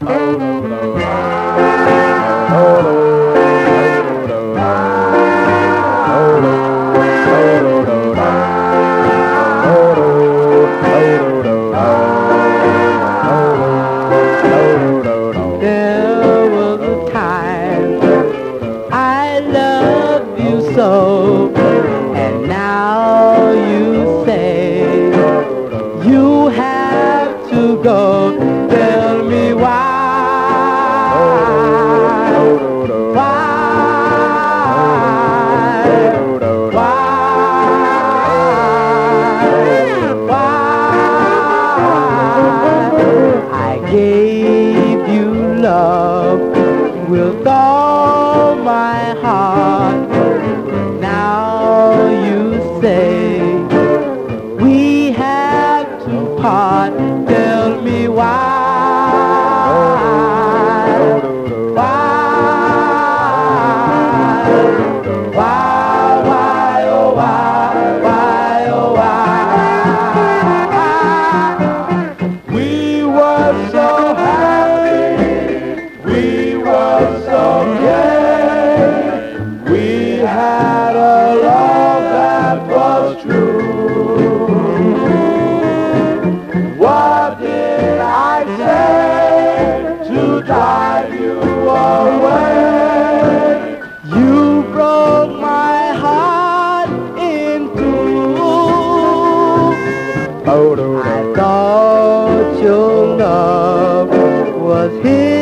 So, and now you say you have to go. Tell me why? I gave you love with all my heart. Now you say we have to part. Tell me why? Why, oh why, oh why? We were so happy, we were so gay, we had a love that was true. What did I say to drive you away? You broke my heart in two. I thought your love was here.